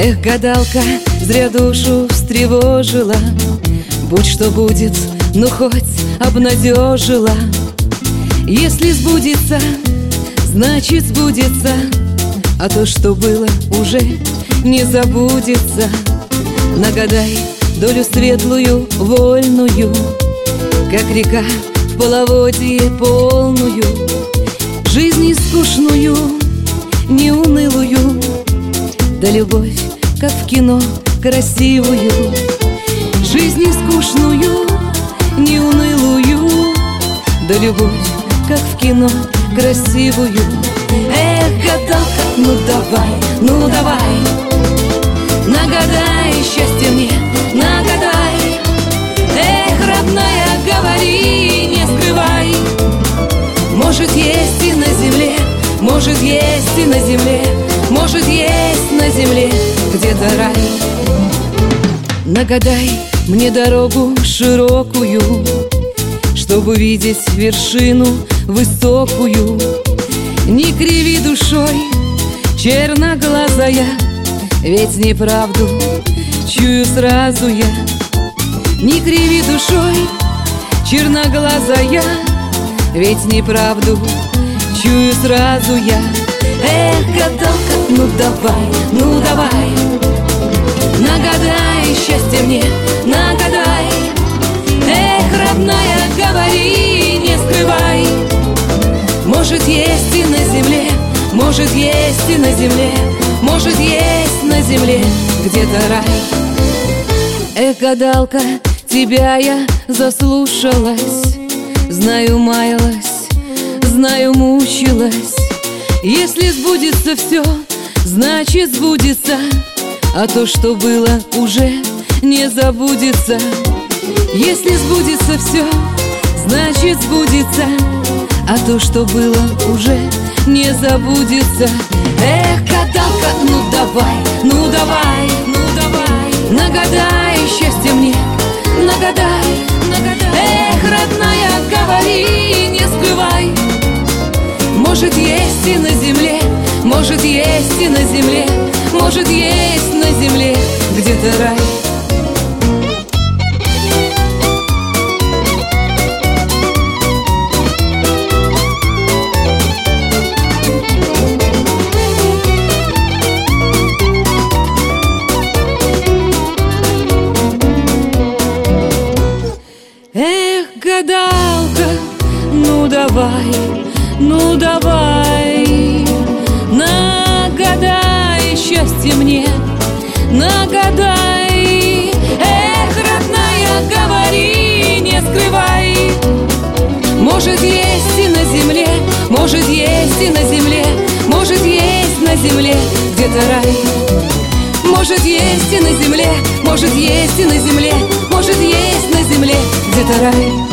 Эх, гадалка, зря душу встревожила. Будь что будет, ну хоть обнадежила. Если сбудется, значит сбудется, а то, что было, уже не забудется. Нагадай долю светлую, вольную, как река в половодье полную, жизнь скучную, неунылую, да любовь, как в кино, красивую. Жизнь скучную, неунылую, да любовь, как в кино, красивую. Эх, гадалка, ну давай, нагадай счастье мне, нагадай. Эх, родная, говори, не скрывай. Может, есть и на земле, может, есть и на земле, может, есть на земле где-то рай. Нагадай мне дорогу широкую, чтобы видеть вершину высокую. Не криви душой, черноглазая, ведь неправду чую сразу я. Не криви душой, черноглазая, ведь неправду чую сразу я. Эх, гадалка, ну давай, нагадай счастье мне, нагадай. Эх, родная, говори, не скрывай. Может, есть и на земле, может, есть и на земле, может, есть на земле где-то рай. Эх, гадалка, тебя я заслушалась, знаю, маялась, знаю, мучилась. Если сбудется все, значит сбудется, а то, что было, уже не забудется. Если сбудется все, значит сбудется, а то, что было, уже не забудется. Эх, гадалка, ну давай, нагадай счастье мне, нагадай. Эх, родная, говори, не скрывай. Может, есть и на земле, может, есть и на земле, может, есть на земле где-то рай. Эх, гадалка, ну давай, нагадай счастье мне, нагадай. Эх, родная, говори, не скрывай. Может, есть и на земле, может, есть и на земле, может, есть на земле где-то рай. Может, есть и на земле, может, есть и на земле, может, есть на земле где-то рай.